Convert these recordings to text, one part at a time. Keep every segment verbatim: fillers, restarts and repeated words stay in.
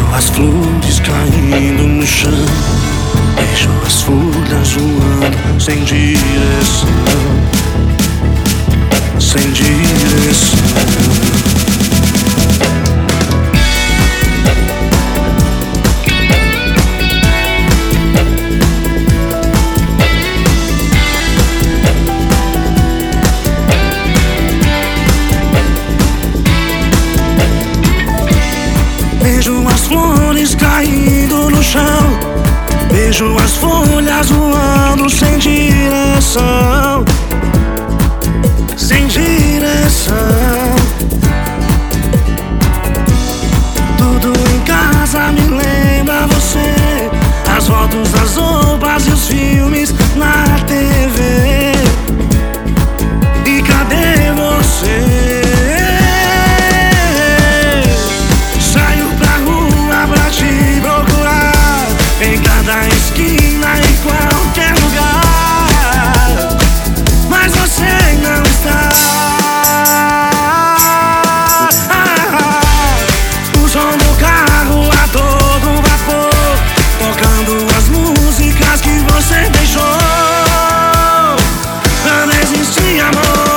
as flores caindo no chão, vejo as folhas voando sem direção, sem direção. Vejo as flores caindo no chão, vejo as folhas voando sem direção, sem direção. Tudo em casa me lembra você, as fotos, as roupas e os filmes na T V. E cadê você? Esquina, em qualquer lugar, mas você não está. O som do carro a todo vapor, tocando as músicas que você deixou. Não existe amor.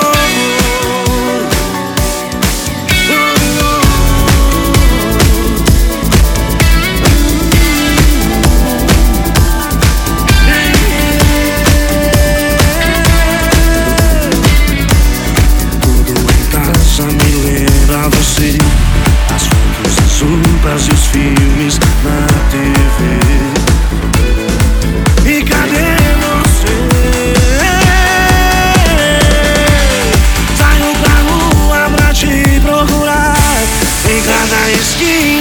As fotos, as roupas e os filmes na T V. E cadê você? Saio pra rua pra te procurar, em cada esquina.